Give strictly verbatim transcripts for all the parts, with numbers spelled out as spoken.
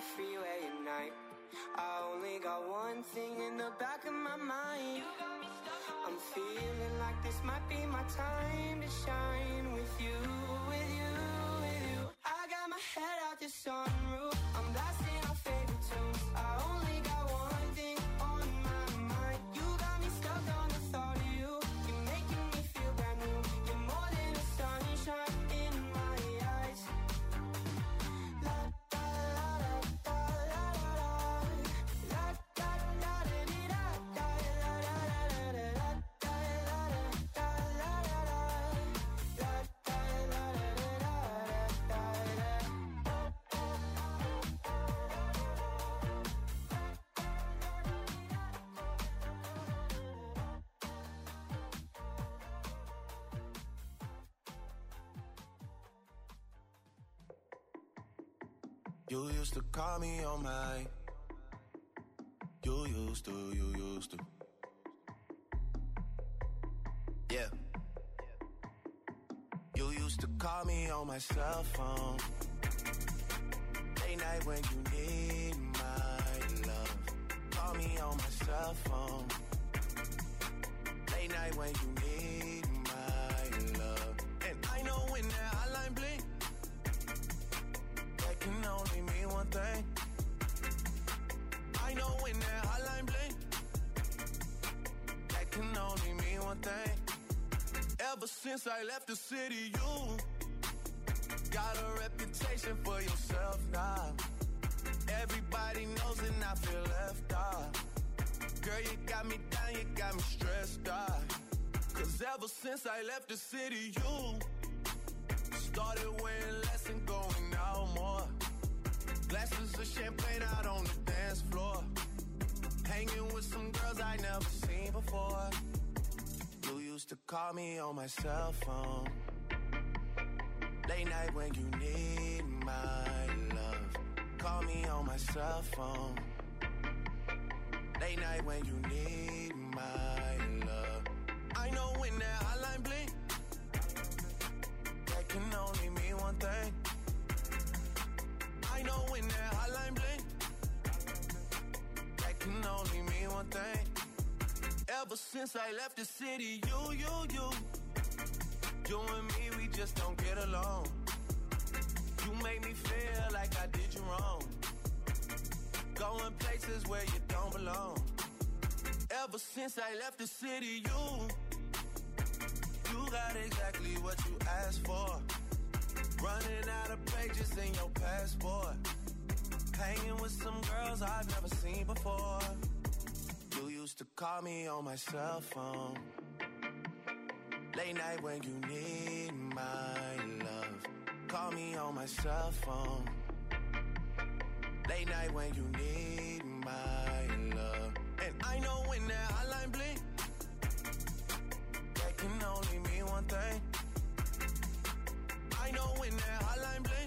freeway at night. I only got one thing in the back of my mind. I'm feeling like this might be my time to shine. With you, with you, with you. I got my head out the sunroof, I'm blasting our favorite tunes. I only got one thing on my mind. You got me stuck on the thought of you. You're making me feel brand new. You're more than a sunshine in my eyes. La da la da la la la. La da da da dee da da la la la la la. Da la da la la la. La da la la la da da. You used to call me on my. You used to, you used to. Yeah. You used to call me on my cell phone. Late night when you need my love. Call me on my cell phone. Late night when you need my love. And I know when that hotline blink, that can only mean one thing. I know when that hotline blink, that can only mean one thing. Ever since I left the city, you got a reputation for yourself now. Everybody knows and I feel left out. Girl, you got me down, you got me stressed out. Cause ever since I left the city, you started wearing less and going out more. Glasses of champagne out on the dance floor. Hanging with some girls I never seen before. You used to call me on my cell phone. Late night when you need my love. Call me on my cell phone. Late night when you need my love. I know when that hotline blink, that can only mean one thing. I know when that hotline blink, that can only mean one thing. Ever since I left the city, you, you, you, you and me, we just don't get along. You make me feel like I did you wrong. Going places where you don't belong. Ever since I left the city, you, you got exactly what you asked for. Running out of pages in your passport. Hanging with some girls I've never seen before. You used to call me on my cell phone. Late night when you need my love. Call me on my cell phone. Late night when you need my love. And I know when that hotline blink, that can only mean one thing. I know when that hotline blink,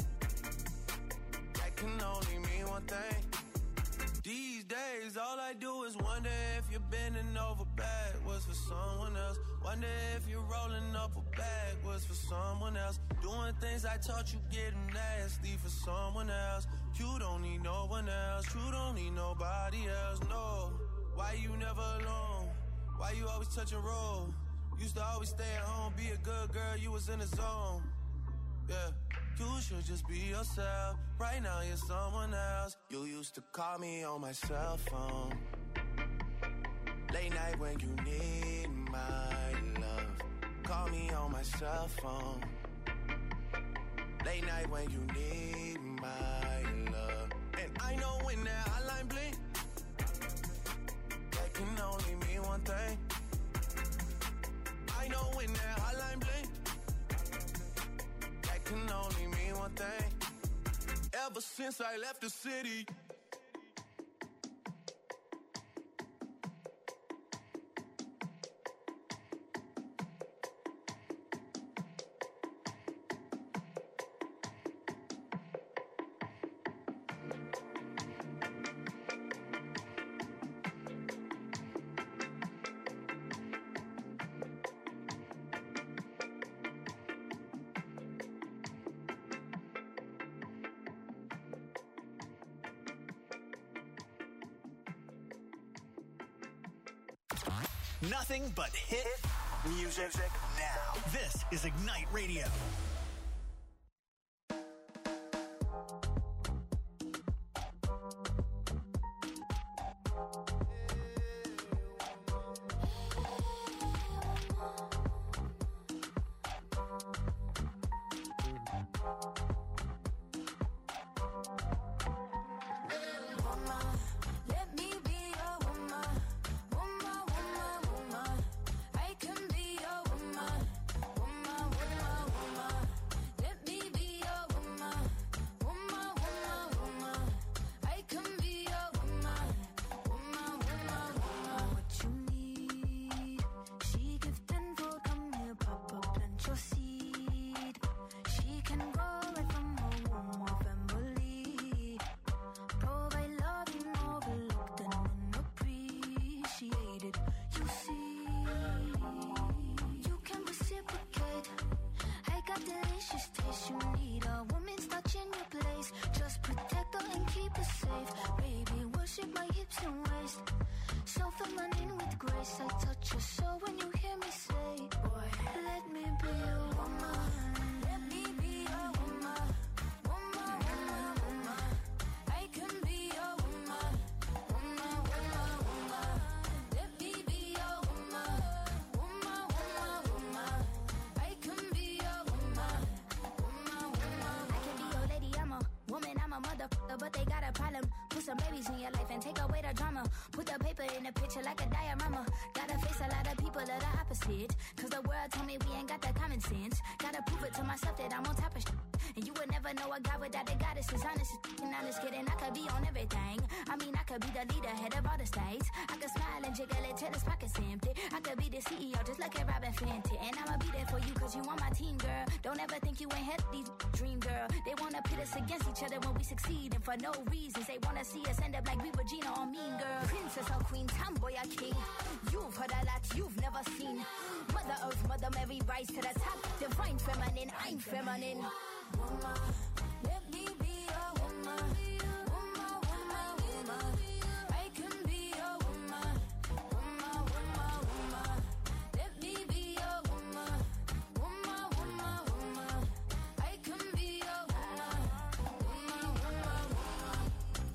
that can only mean one thing. These days, all I do is wonder if you're bending over backwards for someone else. Wonder if you're rolling up a backwards for someone else. Doing things I taught you getting nasty for someone else. You don't need no one else. You don't need nobody else, no. Why you never alone? Why you always touch and roll? Used to always stay at home, be a good girl, you was in the zone. Yeah, you should just be yourself. Right now you're someone else. You used to call me on my cell phone. Late night when you need my love. Call me on my cell phone. Late night when you need my love. And I know when that hotline blink, that can only mean one thing. I know when that hotline blink, that can only mean one thing. Ever since I left the city, Nothing but hit music now. This is Ignite Radio. But they got a problem. Put some babies in your life and take away the drama. Put the paper in the picture like a diorama. Gotta face a lot of people that are opposite. Cause the world told me we ain't got the common sense. Gotta prove it to myself that I'm on top of shit. And you would never know a guy without a goddess is honest. And honest kidding, I could be on everything. I mean, I could be the leader, head of all the states. I could smile and jiggle it till his pockets empty. I could be the C E O just like a Robin Fenty. And I'ma be there for you cause you on my team, girl. Don't ever think you ain't had these dream, girl. They wanna pit us against each other when we succeed. And for no reasons, they wanna see us end up like we Regina or Mean Girl. Princess or queen, tomboy or king. You've heard a lot you've never seen. Mother Earth, Mother Mary, rise to the top. Divine feminine, I'm feminine. Woman, let me be a woman. Woman, woman, woman. I can be a woman. Woman, woman, woman. Let me be a woman. Woman, woman, woman. I can be a woman. Woman, woman, woman.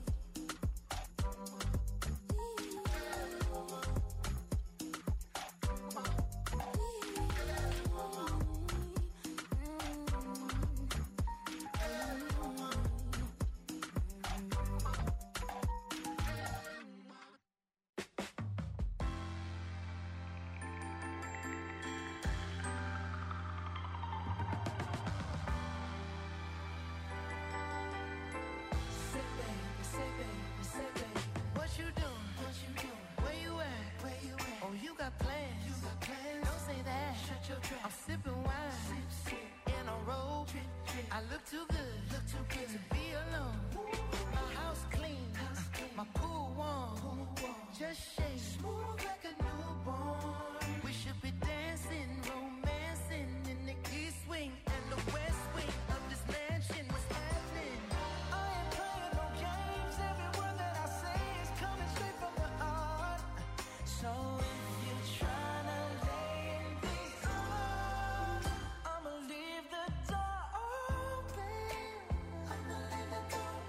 I'm sipping wine sip, sip. In a robe. I look too good, look too good to be alone. My house clean, house clean. My pool warm. Pool warm. Just shake smooth like a newborn. We should be dancing, romancing in the east wing and the west wing of this mansion. What's happening? I ain't playing no games. Every word that I say is coming straight from the heart. So if you're trying to lay in these I'ma leave the door open. I'ma leave the door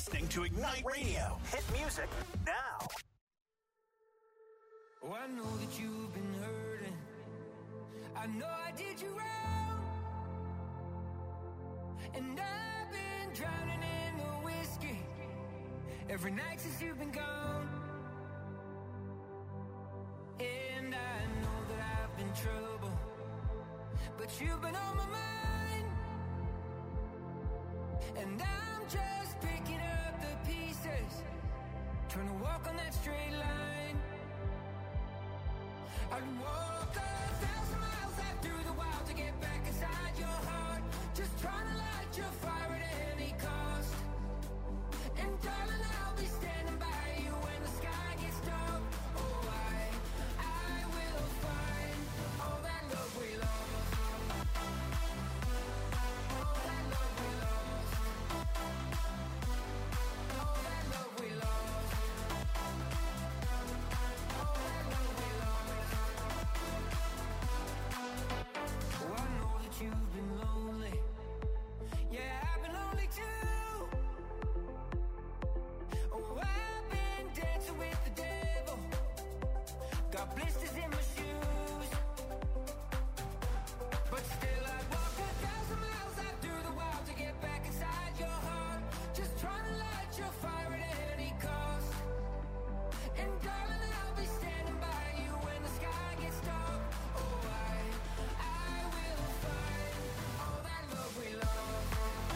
listening to Ignite Radio. Hit music now. Oh, I know that you've been hurting. I know I did you wrong. And I've been drowning in the whiskey every night since you've been gone. And I know that I've been trouble, but you've been on my mind. And I'm just picking up the pieces, trying to walk on that straight line. I'd walk a thousand miles out through the wild to get back inside your heart, just trying to light your fire at any cost. And darling, I'll be standing by you when the sky gets dark. Oh, I, I will find all that love we lost. All that love we lost. All that love we lost. All that love we lost. Oh, I know that you've been lonely. Yeah, I've been lonely too. Oh, I've been dancing with the devil. Got blisters in my shoes. But still I'd walk a thousand miles out through the wild to get back inside your heart, just trying to light your fire at any cost. And darling, I'll be standing by you when the sky gets dark. Oh, I, I will find all that love we lost.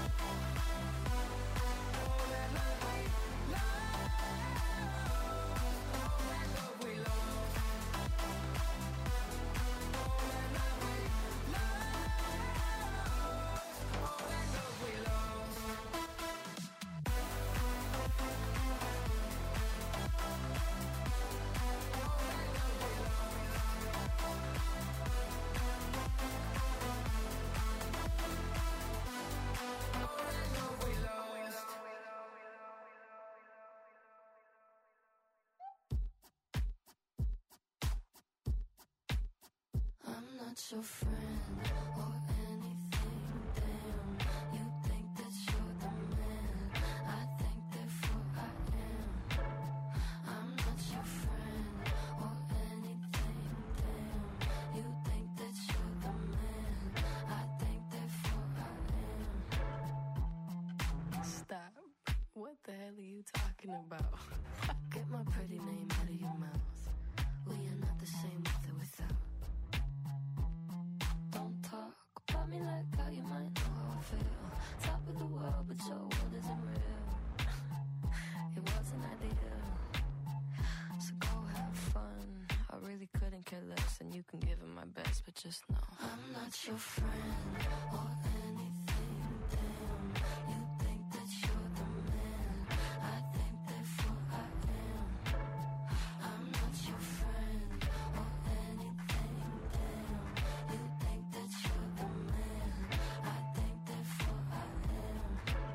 All that love we lost. All that love we lost. All that love we lost. All that love we lost. I'm not your friend or anything, damn. You think that you're the man, I think therefore I am. I'm not your friend or anything, damn. You think that you're the man, I think therefore I am. Stop. What the hell are you talking about? Get my pretty name out of your mouth. We are not the same with or without. Don't talk about me like how you might know how I feel. Top of the world, but your world isn't real. It wasn't ideal. So go have fun. I really couldn't care less, and you can give it my best, but just know I'm not your friend or anything, damn. You think that you're the man, I think therefore I am. I'm not your friend or anything, damn. You think that you're the man, I think therefore I am.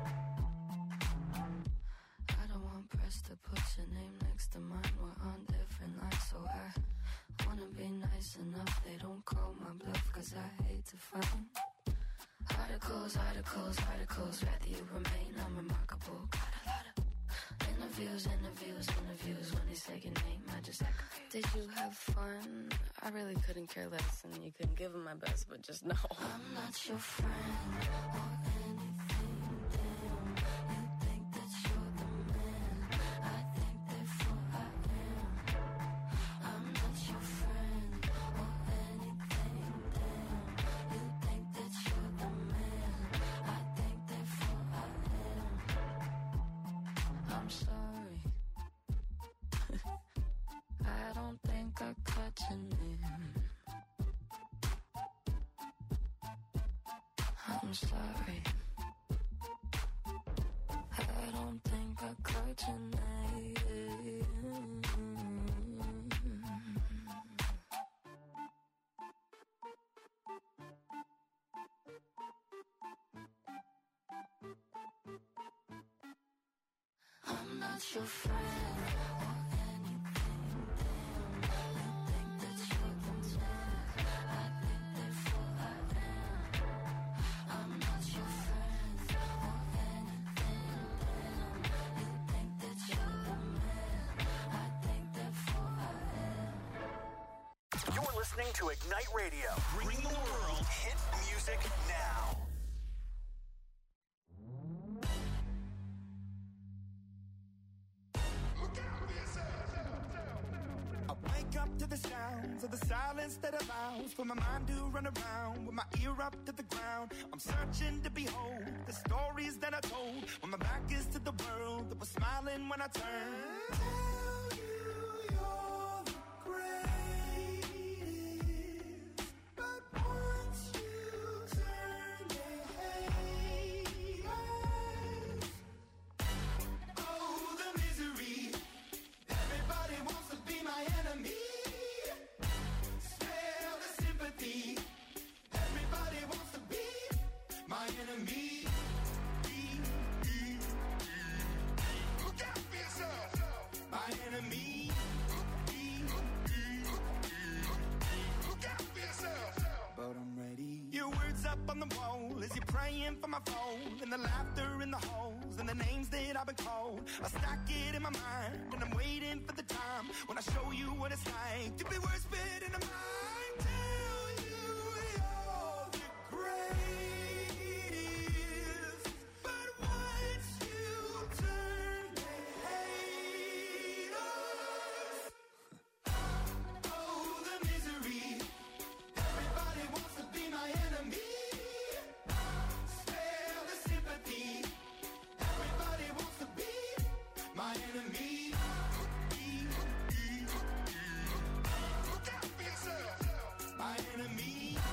I don't want press to put your name next to mine. We're on different lines, so I wanna be nice enough they don't call my bluff, cause I hate to find articles, articles, articles. Rather you remain unremarkable. Got a lot of interviews, interviews, interviews. When they say your name, I just act confused. Did you have fun? I really couldn't care less, and you couldn't give them my best, but just know I'm not your friend or anything, damn. You think that you're the man, I think therefore I am. I'm not your friend or anything, damn. You think that you're the man, I think therefore I am. I'm sorry. I don't think I cut your name. I'm sorry. I don't think I caught your name. I'm not your friend or anything, damn. You think that you're the man, I think therefore I am. I'm not your friend or anything, damn. listening to Ignite Radio, bringing the world hit music now. I wake up to the sounds of the silence that allows for my mind to run around with my ear up to the ground. I'm searching to behold the stories that I told when my back is to the world that was smiling when I turned. Tell you you're the greatest, but once you turn, they hate us. Oh, the misery. Everybody wants to be my enemy. Smell the sympathy. Everybody wants to be my enemy. Look out for yourself. My enemy. Look out for yourself. But I'm ready. Your words up on the wall as you're praying for my phone, and the laughter in the halls and the names that I've been called. I stack it in my mind and I'm waiting for the time when I show you what it's like to be worse fit in a mind. Tell you you're the greatest, but once you turn, they hate us. Oh, the misery. Everybody wants to be my enemy. Spare the sympathy. Everybody wants to be my enemy. Look out for yourself. My enemy.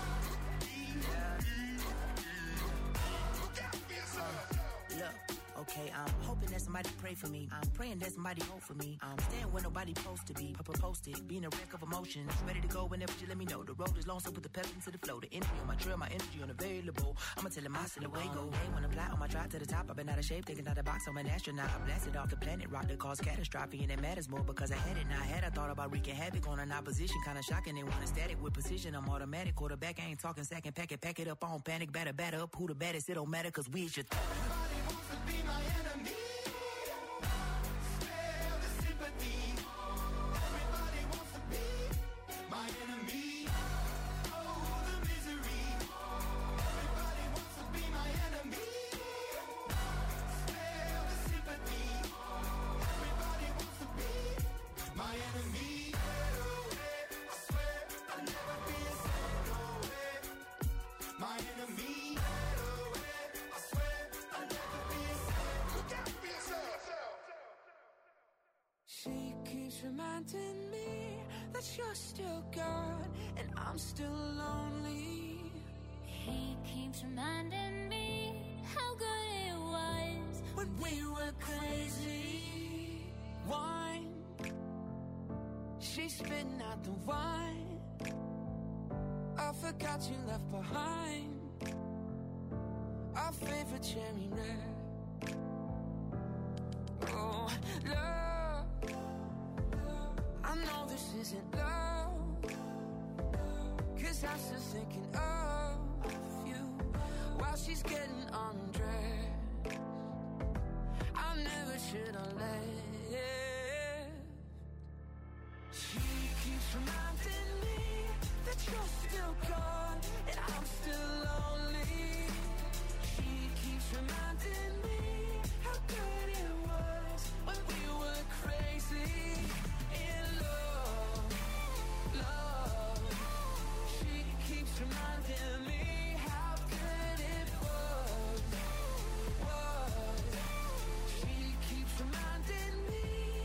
Look out for yourself. Look, okay, I'm hoping that somebody pray for me. I'm praying that somebody hope for me. I'm staying where nobody supposed to be. Papa posted, being a wreck of emotions. Ready to go whenever you let me know. The road is long, so put the pedal into the flow. The energy on my trail, my energy unavailable. I'ma tell him I still away go. Hey, when I'm fly on my drive to the top, I've been out of shape, thinking out the box. I'm an astronaut. I blasted off the planet, rock that caused catastrophe, and it matters more because I had it. Now I had I thought about wreaking havoc on an opposition, kinda shocking. They want a static with precision. I'm automatic, quarterback. I ain't talking second, pack it, pack it up on panic, batter, batter up. Who the baddest? It don't matter, cause we should. Everybody wants to be my enemy. Spare the sympathy. Everybody wants to be my enemy. Oh, the misery. Everybody wants to be my enemy. Spare the sympathy. Everybody wants to be my enemy. I swear I'll never be a second away. My enemy. I swear I'll never be a second. Look out for yourself. She keeps reminding me that you're still gone and I'm still lonely. He keeps reminding me how good it was When we were crazy, wine. She's spitting out the wine. I forgot you left behind our favorite cherry red. Oh, love, I know this isn't love, cause I'm still thinking of you while she's getting undressed. I never should have left. She keeps reminding me that you're still gone and I'm still lonely. She keeps reminding me how good it was when we were crazy in love, love. She keeps reminding me how good it was, was. She keeps reminding me.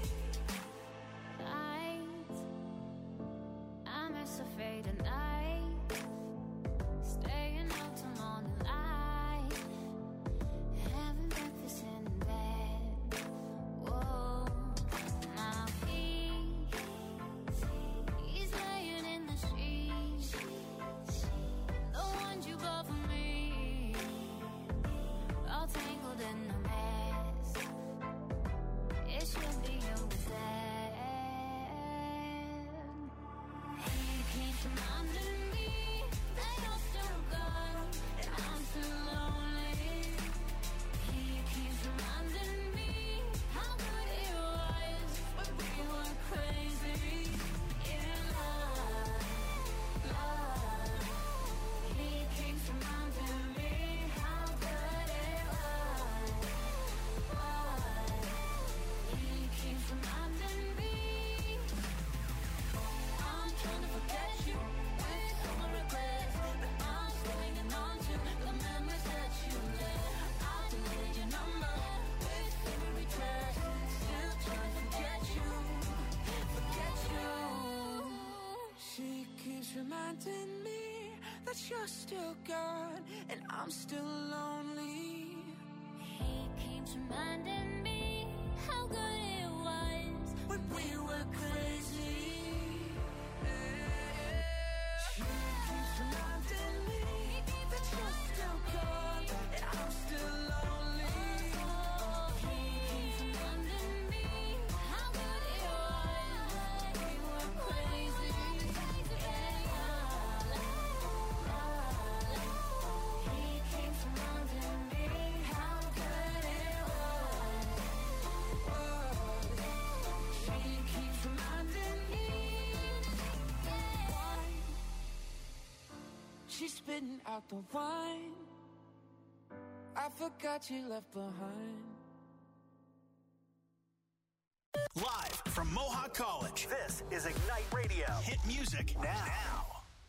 Night, I'm as afraid at night, staying out till morning light, having breakfast in bed. Whoa, my feet, he's laying in the streets, the ones you bought for me, all tangled in a mess. It should be yours then. He keeps reminding reminding me that you're still gone and I'm still lonely. He keeps reminding me how good it was when we were crazy. She keeps reminding me that you're still gone and I'm still lonely. He keeps reminding me how good it was when we were crazy. She's spitting out the wine I forgot you left behind. Live from Mohawk College, this is Ignite Radio. Hit music now. now.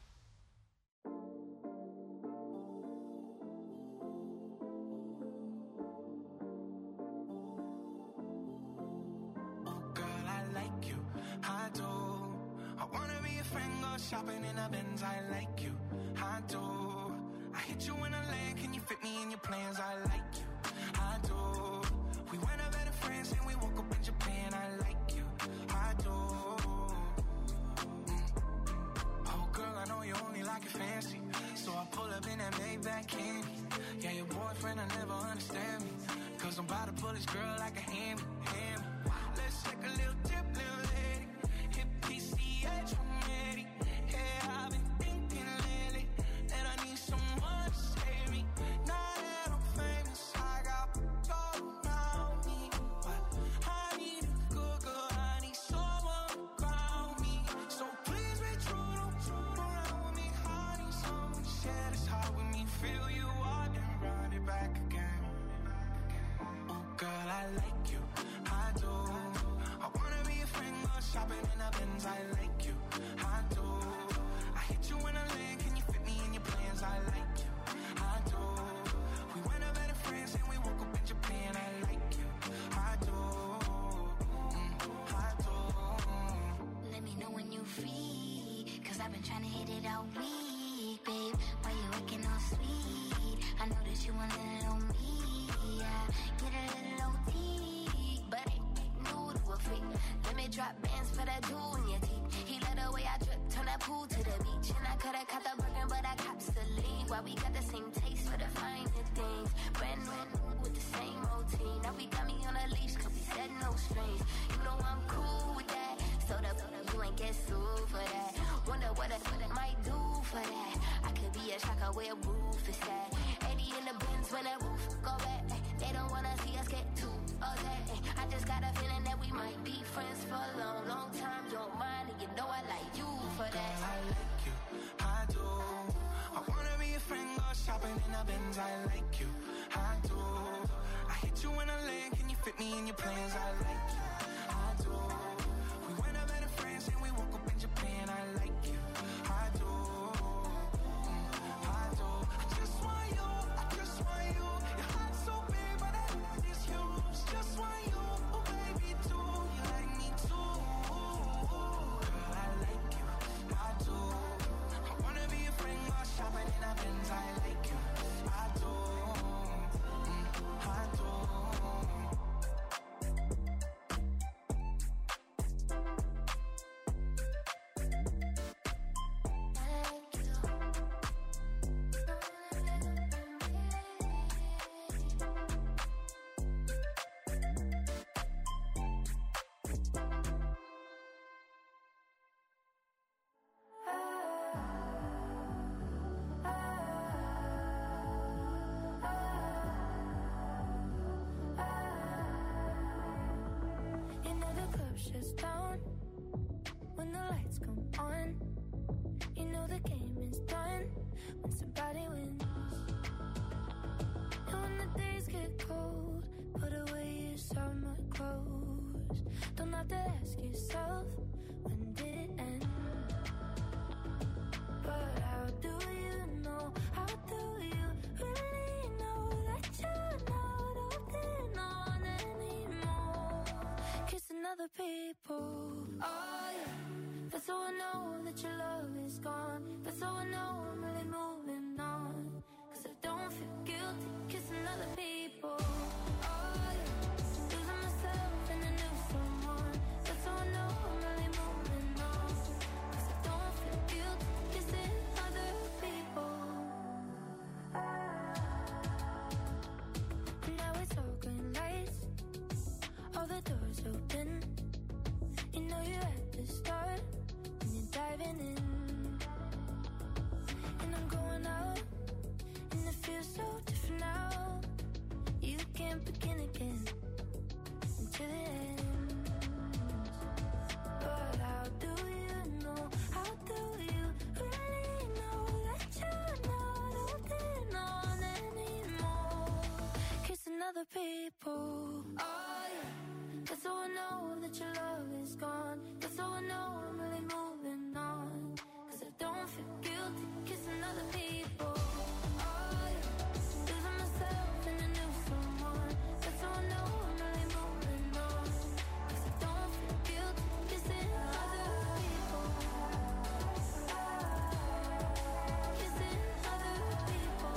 Shopping in a Benz, I like you, I do. I hit you in a land, can you fit me in your plans? I like you, I do. We went out better friends and we woke up in Japan, I like you, I do. Mm. Oh girl, I know you only like it fancy, so I pull up in that Maybach candy. Yeah, your boyfriend will never understand me, cause I'm about to pull this girl like a hammy, hammy. Let's take a little dip, little lady, hit P C H, I'm ready. Yeah, I've been thinking lately that I need someone to save me. Now that I'm famous, I got gold around me, but I need a good girl, I need someone to ground me. So please be true, don't true around with me. I need someone to share this heart with me. Feel you up and run it back again. Oh girl, I like you, I do. I wanna be a friend, go shopping in a Benz, I like you, I do. You in a land, can you fit me in your plans? I like you, I do. We went out better friends and we woke up in Japan. I like you, I do, mm, I do. Let me know when you free, cause I've been trying to hit it all week, babe. Why you acting all sweet? I know that you want a little me, yeah. Get a little O T, but ain't new to a freak. Let me drop bands for that jewel in your teeth. He let the way I drip, turn that pool to the beach. And I coulda caught the Birkin, but I cops the lead. Why we got the same taste for the finer things. Brand new with the same routine. Now we got me on a leash, cause we said no strings. You know I'm cool with that. So the you ain't get sued for that. Wonder what I might do for that. I could be a shocker where roof is at. eighty in the Benz when the roof go back. They don't wanna see us get too upset. I just got a feeling that we might be friends for a long, long time. Don't mind, and you know I like you for that. Girl, I like you, I do. I wanna be a friend, go shopping in a Benz. I like you, I do. I hit you in a land, can you fit me in your plans? I like you, I do. We went out better friends and we woke up in Japan. I like you, I do, mm, I do. I just want you, I just want you. Your heart's so big, but I love is yours. Just want you, oh baby, too. You like me too. Girl, I like you, I do. I wanna be a friend, go shopping in a Benz. I like you, I do, mm, I do. Shuts down when the lights come on. You know the game is done when somebody wins. And when the days get cold, put away your summer clothes. Don't have to ask yourself, when did it end? But how do you know? How do you really know that you're not holding on anymore? Kissing other people, oh yeah. That's how I know that your love is gone. kissing other people. Oh yeah, losing myself in a new someone. That's how I know I'm really moving on. 'Cause I don't feel guilty kissing other people. Now it's all green lights, all the doors open. You know you're at the start, and you're diving in. And I'm going out, and it feels so different now. You can't begin again until it ends. But how do you know, how do you really know that you're not holding on anymore? Kissing other people. Oh yeah, that's how I know that your love is gone. That's how I know I'm really moving on. 'Cause I don't feel guilty kissing other people. Oh yeah, losing myself in a new someone. That's how I know I'm really moving on. 'Cause I don't feel guilty kissing other people. Kissing other people.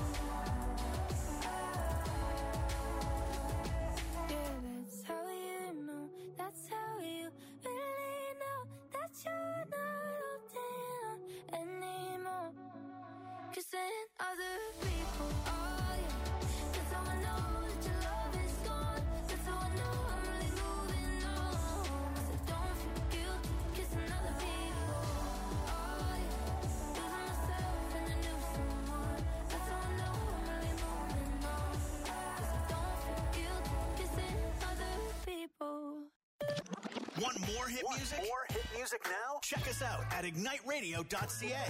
Yeah, that's how you know. That's how you really know that you're not holding on anymore. Kissing other people. Oh yeah, that's how I know that your love is gone. That's how I know I'm really moving on. 'Cause I don't feel guilty kissing other people. Oh yeah, losing myself in a new someone. That's how I know I'm really moving on. 'Cause I don't feel guilty kissing other people. Want more hit Want music? more hit music now? Check us out at ignite radio dot c a.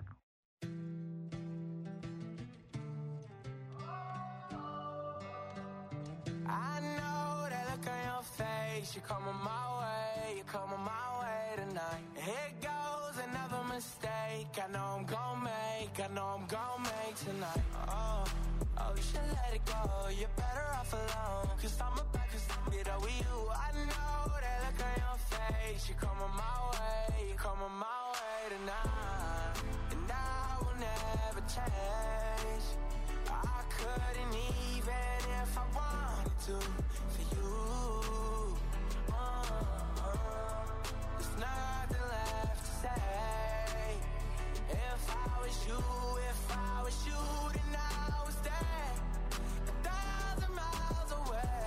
I know that look on your face. You're coming my way, you're coming my way tonight. Here goes another mistake. I know I'm gon' make, I know I'm gon' make tonight. Oh, oh, you should let it go. You're better off alone. 'Cause I'm about to get over you. I know that look on your face. You're coming my way, you're coming my way tonight. And I will never change. I couldn't even if I wanted to for you. Uh, uh, there's nothing left to say. If I was you, if I was you, then I would stay a thousand miles away.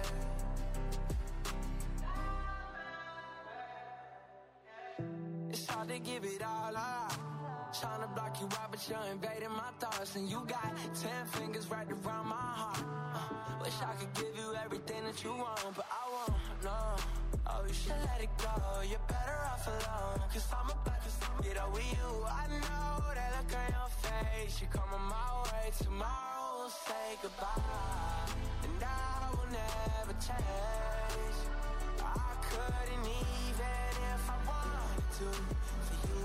It's hard to give it all up. Trying to block you out, but you're invading my thoughts. And you got ten fingers wrapped around my heart. uh, Wish I could give you everything that you want, but I won't, no. Oh, you should let it go. You're better off alone. 'Cause I'm about to get over you. I know that look on your face. You're coming my way. Tomorrow we'll say goodbye. And I will never change. I couldn't even if I wanted to for you.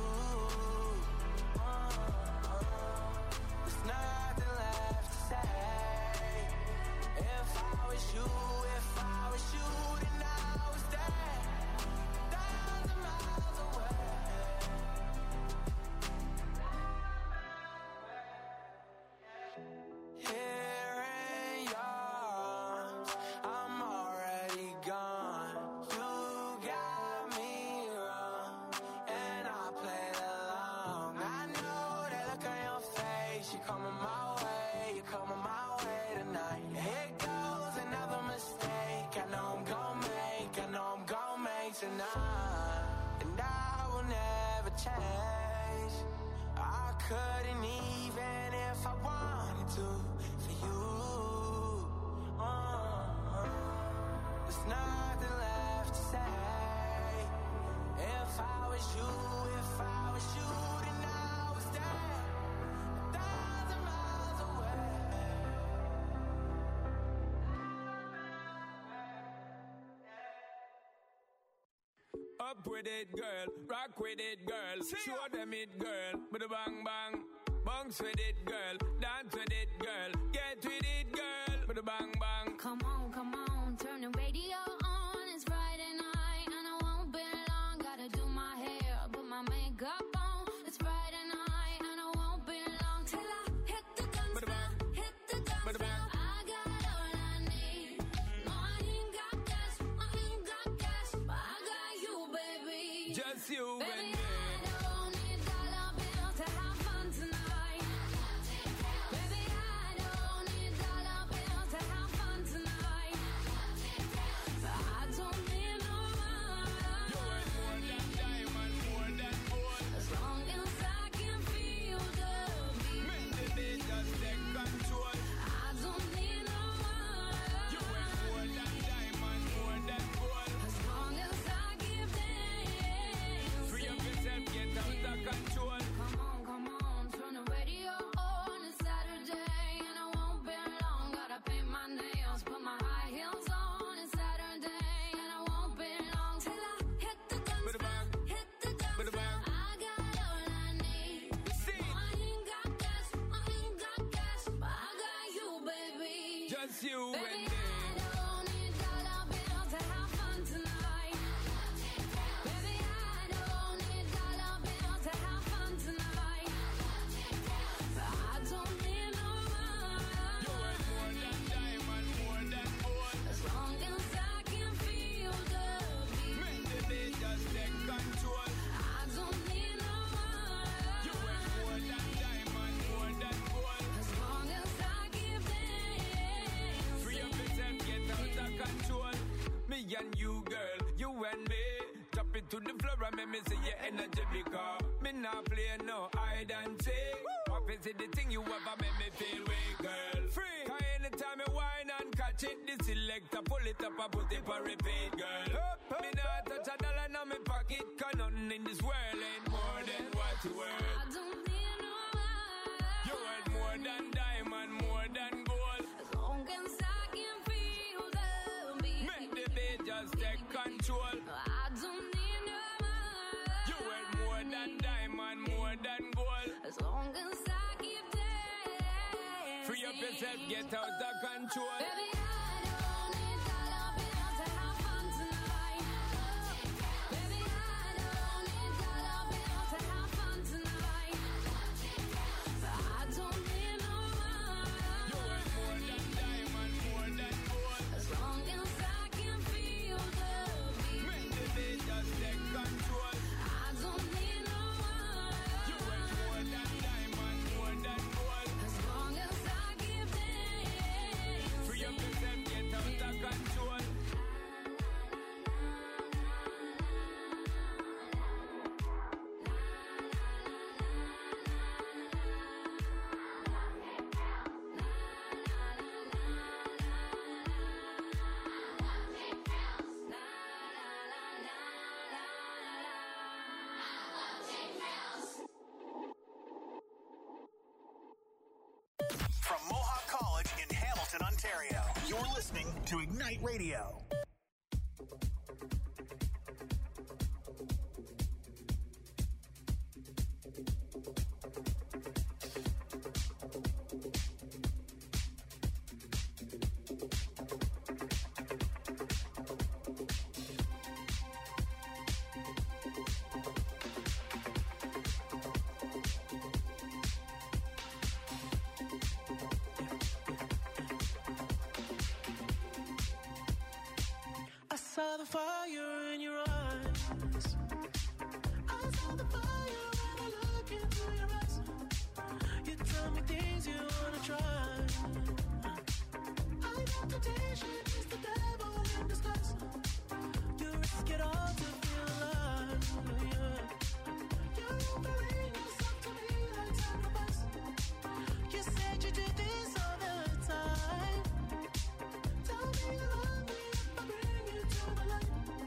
There's nothing left to say. If I was you, if I was you, then I would stay a thousand miles away. Here in your arms, I'm already gone. You got me wrong, and I played along. I know that look on your face. You're coming my way, you're coming my way tonight. Here goes another mistake. I know I'm gon' make, I know I'm gon' make tonight. And I will never change. I couldn't even if I wanted to for you. Uh, there's nothing left to say. If I was you, if I was you, then I would stay a thousand miles away. Up with it, girl. Rock with it, girl. Show them it, girl. With a bang bang. Bounce with it, girl. Dance with it, girl. Get with it, girl. With a bang bang. Come on, come on, turn the radio on. It's Friday night and I won't be long. Gotta do my hair, put my makeup on. It's Friday night and I won't be long till I hit the dance floor, hit the dance floor. I It's you Baby, and me. I don't need dollar bills to have fun tonight. Baby, I don't need dollar bills to have fun tonight. I don't need no money. You worth more than diamond, more than gold. As long as I can feel the beat. Make the beat just take control. I don't need no money. You worth more than diamond, more than gold. As long as I give them. Free up yourself, get out of control. Me and you, girl, you and me. Drop it to the floor and make me see your energy because me not play no hide and seek. What is it the thing you ever make me feel weak, girl? Free. Cause anytime I whine and catch it, the selector pull it up and put it for repeat, girl. Me not touch a dollar in my pocket, cause nothing in this world ain't more than what you worth. I don't need no money. You worth more than diamond, more than gold. As long as I can feel the beat. Make the beat just take control. I don't need no money. You worth more than diamond, more than gold. As long as I keep dancing. Free up yourself, get out of control. Baby, I don't need dollar bills to have fun tonight. Baby, I don't need dollar bills to have fun tonight. I don't need no money. You worth more than diamond, more than gold. As long as I can feel the beat. Make the beat just take control. I don't need no money. You worth more than diamond, more than gold. As long as I give them. Free up yourself, get out of control. From Mohawk College in Hamilton, Ontario, you're listening to Ignite Radio. I saw the fire in your eyes. I saw the fire when I look into your eyes. You tell me things you wanna try. I know temptation is the devil in disguise. You risk it all to feel alive. Yeah. You're offering yourself to me like sacrifice. You said you do this all the time. Tell me you love me if I bring you to the light.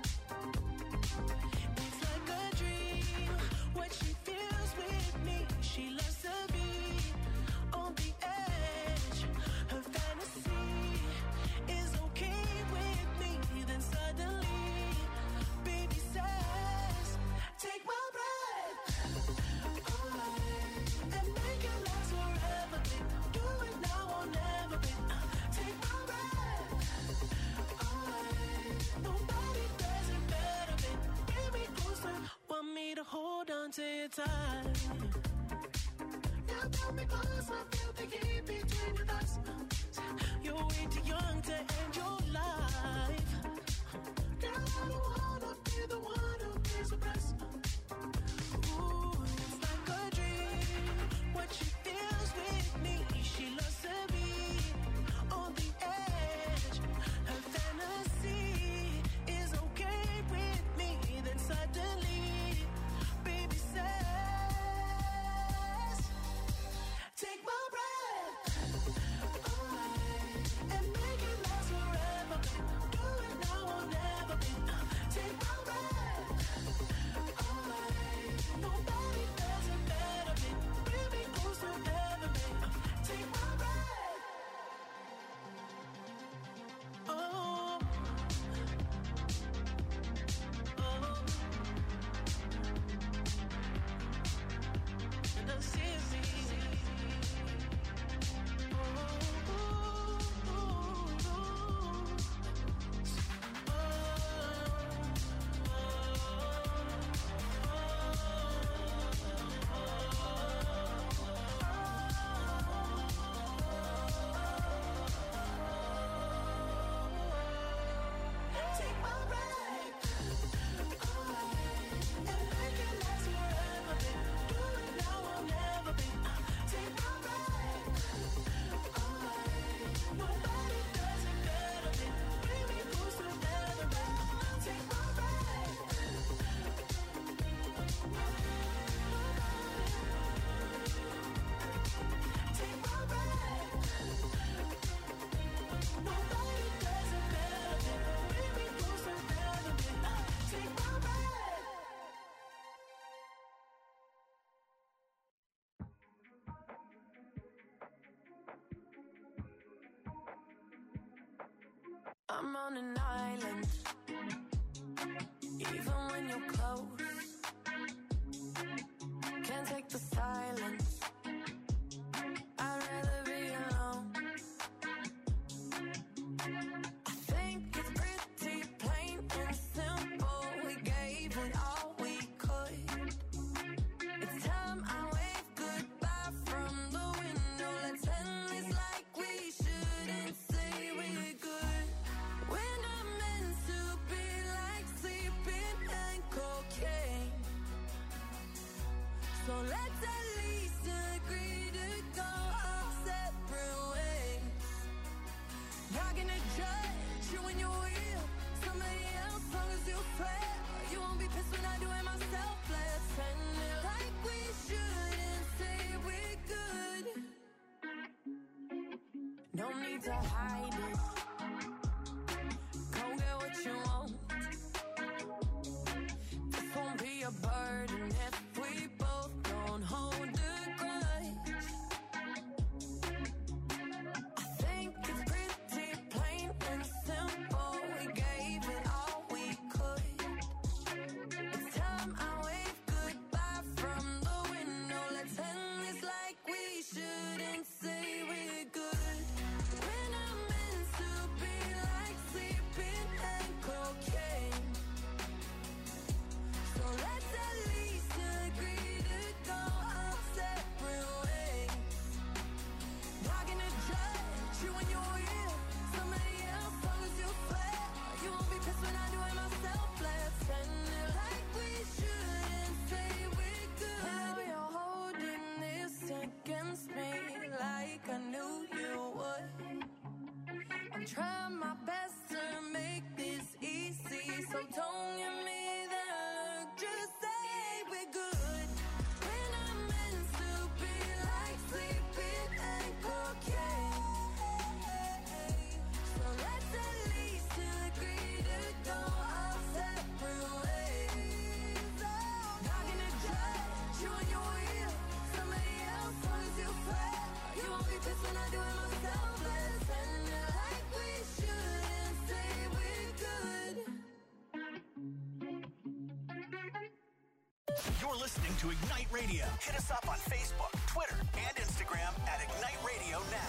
It's like a dream, what she feels with me. She loves to be on the edge. Her fantasy is okay with me. Then suddenly, baby says, take my breath away and make it last forever, babe. Do it now or never, babe. Take my breath away. Nobody does it better, babe. Bring me closer, want me to hold on to you tight. Now pull me closer, feel the heat between your thighs. You're way too young to end your life. Girl, I don't wanna be the one who pays the price. Ooh, it's like a dream, what she feels with me. She loves to be on the edge. Her fantasy is okay with me. Then suddenly, baby says, take my breath away and make it last forever. Do it now or never, babe. Take my breath away. on an island. Even when you're close, can't take the silence. I'd rather be alone. I think it's pretty plain and simple. We gave it all we could. It's time I wave goodbye from the window. Let's end this like we shouldn't say we're good. We're not meant to be like sleeping and cocaine. So let's at least agree to go our separate ways. Not gonna judge you when you're real. Somebody else, long as you swear. You won't be pissed when I do it myself. Let's end it like we shouldn't say we're good. No need to hide it. Go get what you want. This won't be a burden if we both don't hold a grudge. I think it's pretty plain and simple. We gave it all we could. It's time I wave goodbye from the window. Let's end this like we shouldn't say we're good. We're not meant to be like sleeping and cocaine. So let's at least agree to go our separate ways. Not gonna judge you when you're real. Somebody else, long as you swear. You won't be pissed when I do it myself. Let's end it like we shouldn't say we're good. Now you're holding this against me like I knew you would. I'm trying my best to make this easy, so don't give me that look. Just say we're good. We're not meant to be like sleeping and cocaine. So let's at least agree to go our separate ways. Not gonna judge you when you're real. Somebody else, long as you swear. You won't be pissed when I do it myself. Let's end it like we shouldn't say we're good. You're listening to Ignite Radio. Hit us up on Facebook, Twitter, and Instagram at Ignite Radio Now.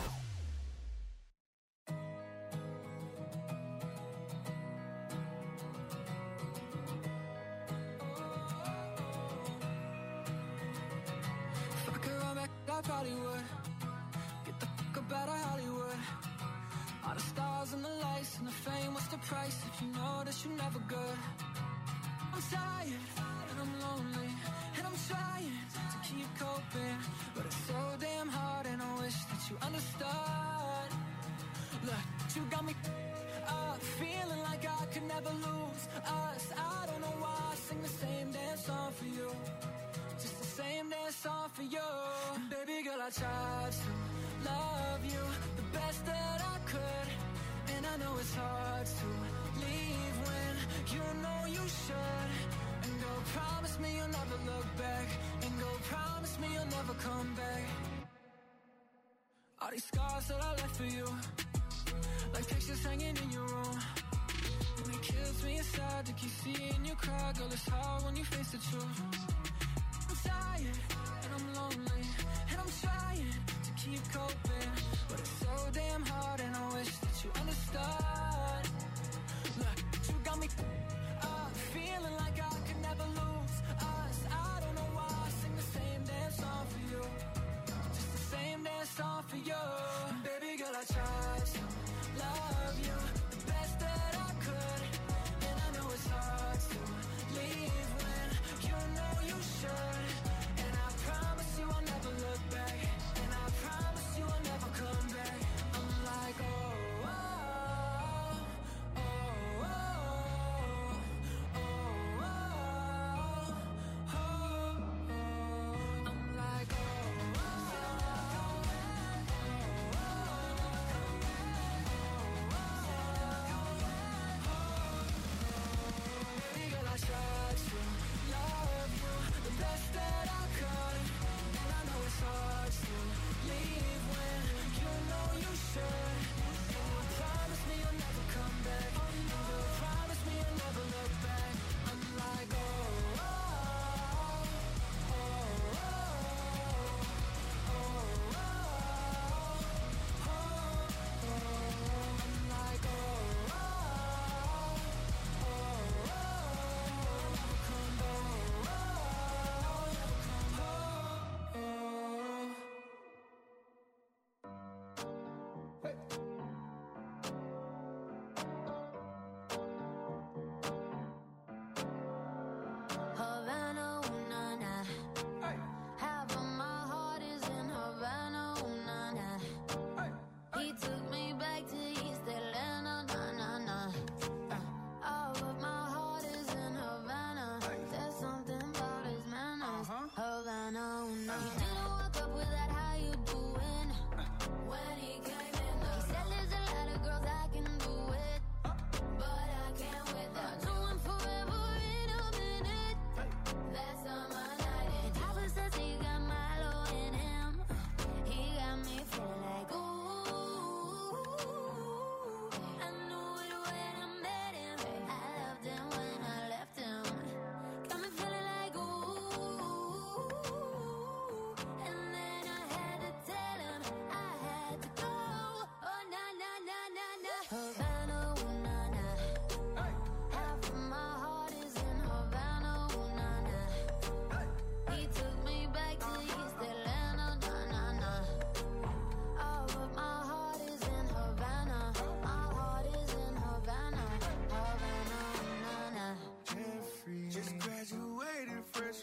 If I could run back, I probably would. Get the fuck up out of Hollywood. All the stars and the lights and the fame, what's the price if you know that you're never good? I'm tired and I'm lonely and I'm trying to keep coping, but it's so damn hard and I wish that you understood. Look, you got me up, feeling like I could never lose us. I don't know why I sing the same damn song for you, just the same damn song for you. And baby girl, I tried to love you the best that I could, and I know it's hard to leave when you know you should. And go promise me you'll never look back, and go promise me you'll never come back. All these scars that I left for you, like pictures hanging in your room, and it kills me inside to keep seeing you cry. Girl, it's hard when you face the truth. I'm tired and I'm lonely and I'm trying to keep coping, but it's so damn hard and I wish that you understood. Look, you got me up, feeling like I could never lose us. I don't know why I sing the same damn song for you, just the same damn song for you. And baby girl, I tried to love you the best that I could, and I know it's hard to leave when you know you should. And I promise you I'll never look back, and I promise you I'll never come back. I'm like, oh, oh,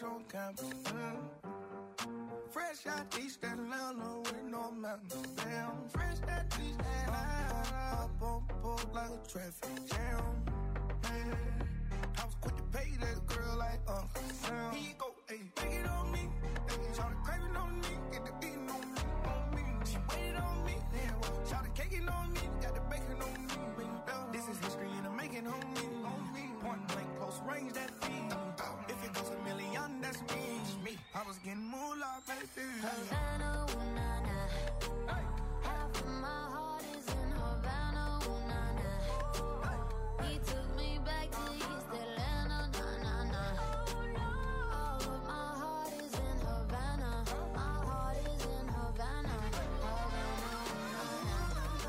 on campus. Mm. Fresh out East Atlanta with no mountains. Damn, fresh out East Atlanta. Up on board like a traffic jam. Man, I was quick to pay that girl like Uncle Sam. He go, hey, take it on me. Hey, shout the craving on me, get the beating on me, on me. She waited on me, then well, shout the caking on me, got the bacon on me. This is history and I'm making on me, on me. Point blank, close range, that feed. If it goes a million, that's me. me. I was getting moolah, baby. Havana, ooh, nah, nah. Hey. Half of my heart is in Havana, ooh, nah, nah. Hey. He took me back to East Atlanta, nah, nah, nah. All of my heart is in Havana. My heart is in Havana. Havana, ooh, nah,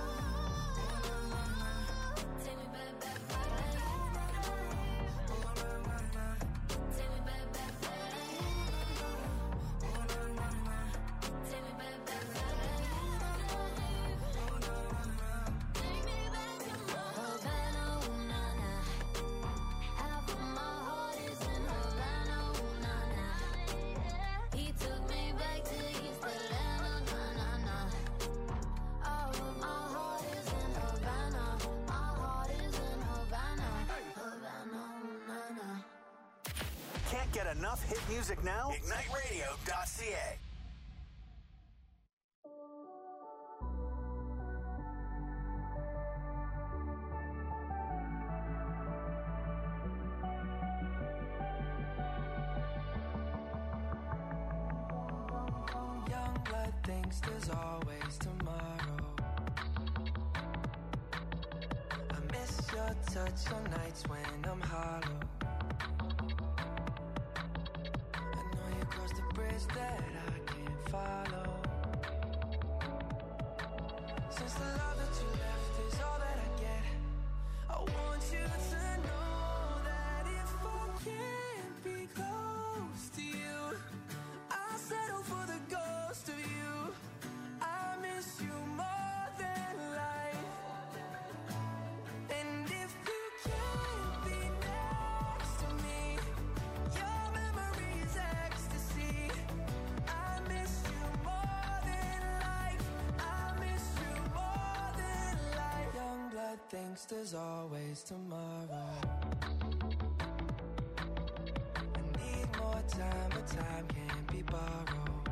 nah. Take me back, back, back. Take me back, back, back. Can't get enough hit music now? Ignite Radio dot C A. Young blood thinks there's always tomorrow. I miss your touch on nights when I'm hollow. Cross the bridge that I can't follow. Since the love that you left is all that I get, I want you to know that if I can't be close to you, I'll settle for the ghost of you. I miss you more than life. And if you can't be next to me, your memory is ecstasy. I miss you more than life. I miss you more than life. Young blood thinks there's always tomorrow. I need more time, but time can't be borrowed.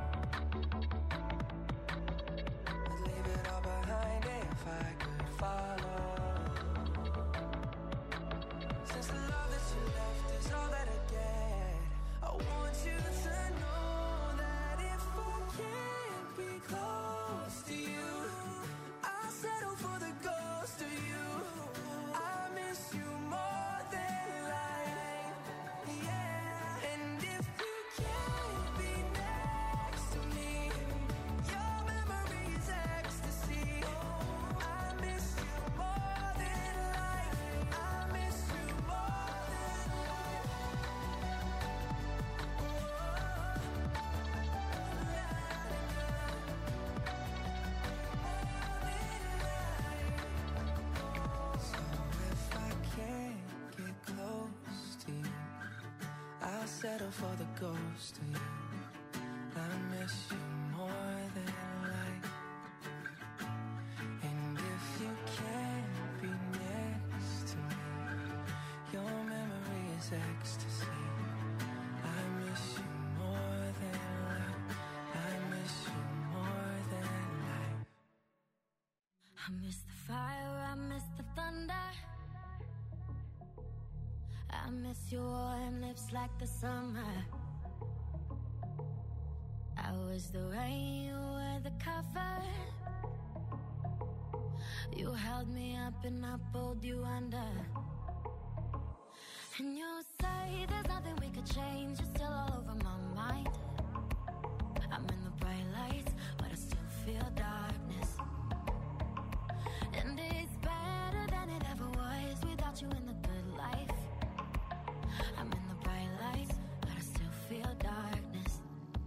I'd leave it all behind if I could follow. Since the love that you left is all that I get, I want you to know that if I can't be close to you, I'll settle for the ghost of you. I miss you more than life, yeah. And if you can't be next to me, your memory is ecstasy. I miss you more than life. I miss you more than life. So if I can't get close to you, I'll settle for the ghost of you. I miss you more than life. And if you can't be next to me, your memory is ecstasy. I miss you more than life. I miss you more than life. I miss the fire, I miss the thunder. I miss your warm lips like the summer. I was the rain, you were the cover. You held me up and I pulled you under. And you say there's nothing we could change. You're still all over my mind. I'm in the bright lights, but I still feel darkness. And it's better than it ever was without you in the good life. I'm in the bright lights, but I still feel darkness.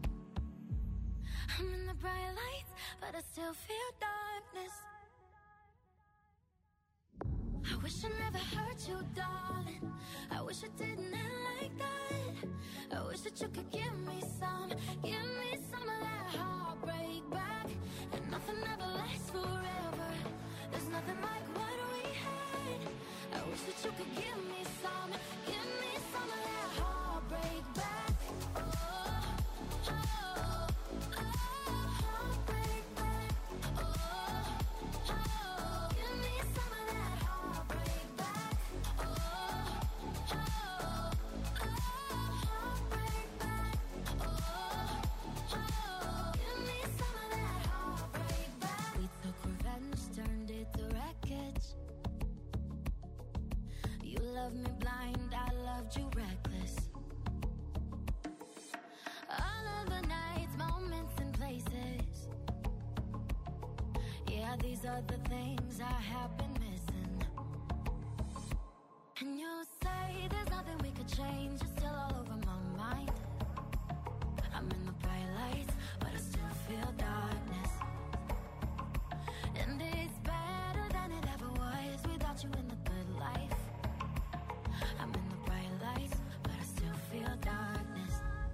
I'm in the bright lights, but I still feel darkness. I wish I never hurt you, darling. I wish I didn't end like that. I wish that you could give me some, give me some of that heartbreak back. And nothing ever lasts forever. There's nothing like what we had. I wish that you could give me some, give me some of that heartbreak back. Oh, oh, oh, heartbreak back. Oh, oh, give me some of that heartbreak back. Oh, oh, oh, heartbreak back. Oh, oh, give me some of that heartbreak back. We took revenge, turned it to wreckage. You loved me blind, I loved you reckless. All of the nights, moments and places. Yeah, these are the things I have been missing. And you say there's nothing we could change. You're still all over my mind. I'm in the bright lights, but I still feel darkness. And it's better than it ever was without you in the good life. I'm in the bright lights, but I still feel darkness.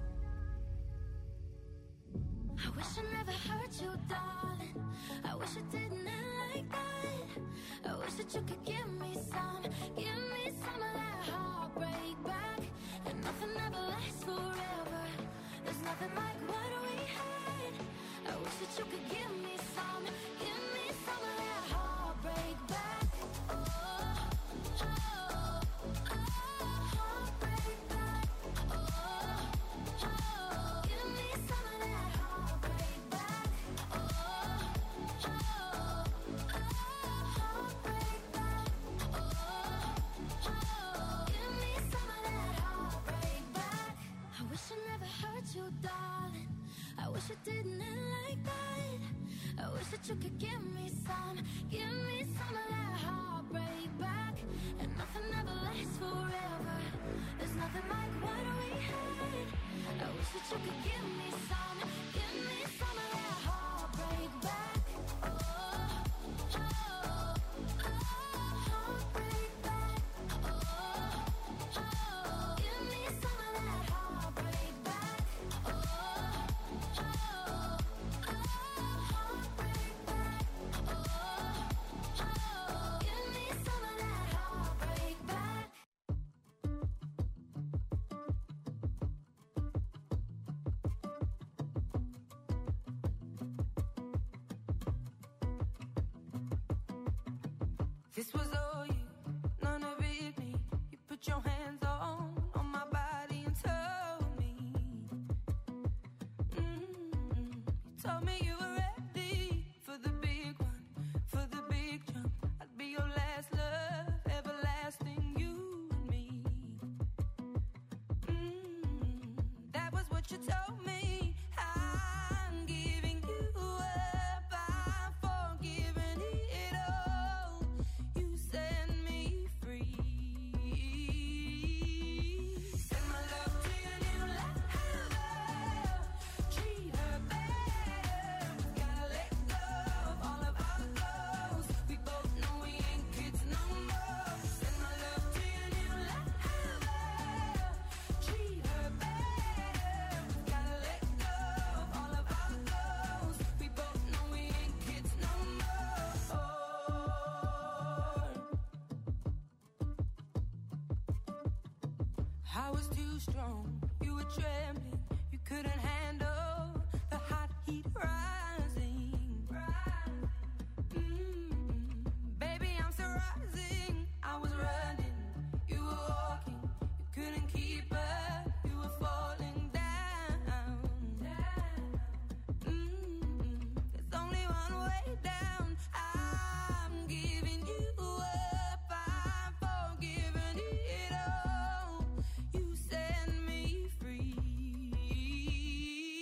I wish I never hurt you, darling. I wish it didn't end like that. I wish that you could give me some, give me some of that heartbreak back. And nothing ever lasts forever. There's nothing like what we had. I wish that you could give me some, give me some of that heartbreak back. Oh, oh, oh, heartbreak back. Oh, oh, give me some of that heartbreak back. Oh, oh, oh, heartbreak back. Oh, oh, give me some of that heartbreak back. I wish I never hurt you, darling. I wish it didn't end like that. I wish that you could give me some, give me some of that heartbreak back. And nothing ever lasts forever. There's nothing like what we had. I wish that you could give me some, give me some of that heartbreak back. Oh, oh, oh, heartbreak back. Oh, oh, give me some of that heartbreak back. Oh, oh, oh, heartbreak back. Oh, oh, give me some of that heartbreak back. This was all you, none of it me. You put your hands on, on my body and told me. Mm-hmm. You told me you were ready for the big one, for the big jump. I'd be your last love, everlasting, you and me. Mm-hmm. That was what you told me. I'm giving you up, I'm forgiving it all. You set me free. Send my love to your new lover. Treat her better. Gotta let go of all of our goals. We both know we ain't kids no more. Send my love to your new lover. Treat her better. Gotta let go of all of our goals. We both know we ain't kids no more. I was too strong, you were trembling, you couldn't handle the hot heat rising. Mm, baby, I'm still rising. I was running, you were walking, you couldn't keep up, you were falling down. Mm, there's only one way down. I'm giving you up, I'm forgiving it all. You set me free.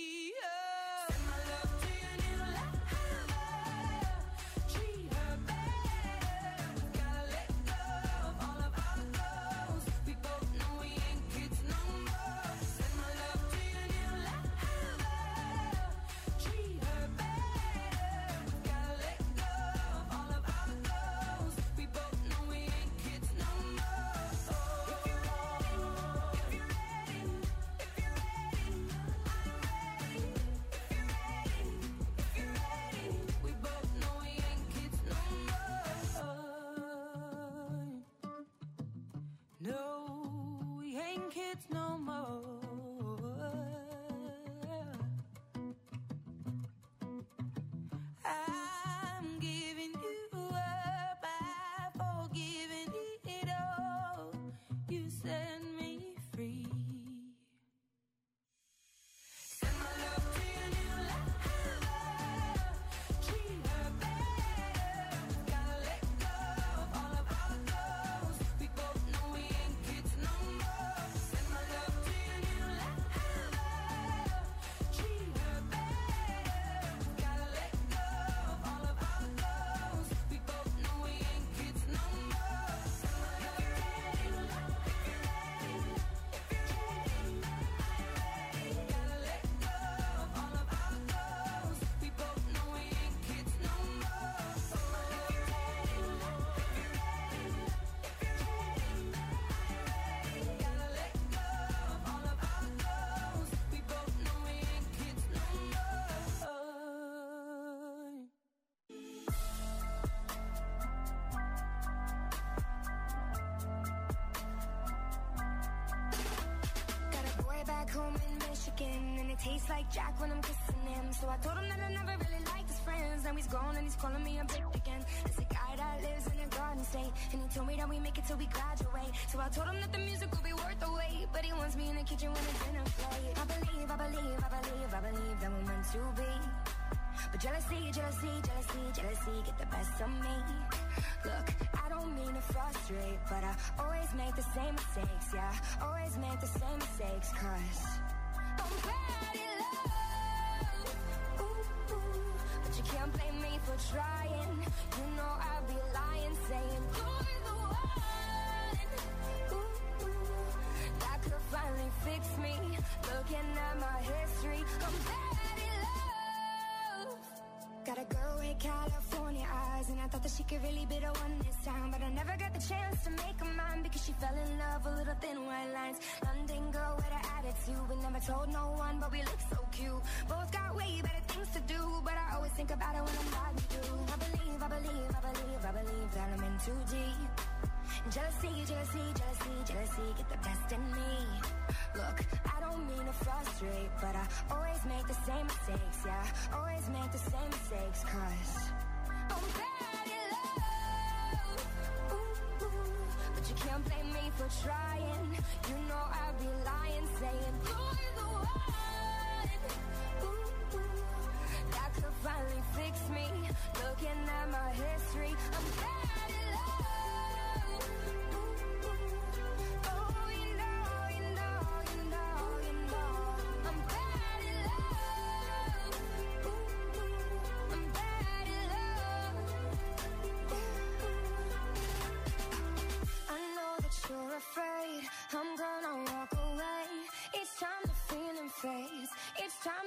chicken, and it tastes like Jack when I'm kissing him. So I told him that I never really liked his friends. Now he's grown and he's calling me a bitch again. It's a guy that lives in a garden state, and he told me that we make it till we graduate. So I told him that the music will be worth the wait, but he wants me in the kitchen when it's dinner plate. I believe, I believe, I believe, I believe that we're meant to be. But jealousy, jealousy, jealousy, jealousy get the best of me. Look, I don't mean to frustrate, but I always make the same mistakes, yeah. Always make the same mistakes, cause I'm bad in love. Ooh, ooh. But you can't blame me for trying. You know I'd be lying, saying you're the one. Ooh, ooh. That could finally fix me. Looking at my history, I'm bad in love. Got a girl with California eyes, and I thought that she could really be the one this time. But I never got the chance to make her mine, because she fell in love with little thin white lines. London girl with an attitude, but never told no one, but we look so cute. Both got way better things to do, but I always think about it when I'm riding through. I believe, I believe, I believe, I believe that I'm in too deep. Jealousy, jealousy, jealousy, jealousy get the best in me. Look, I don't mean to frustrate, but I always make the same mistakes, yeah. Always make the same mistakes, cause I'm bad in love. Ooh, ooh. But you can't blame me for trying. You know I'd be lying, saying you're the one.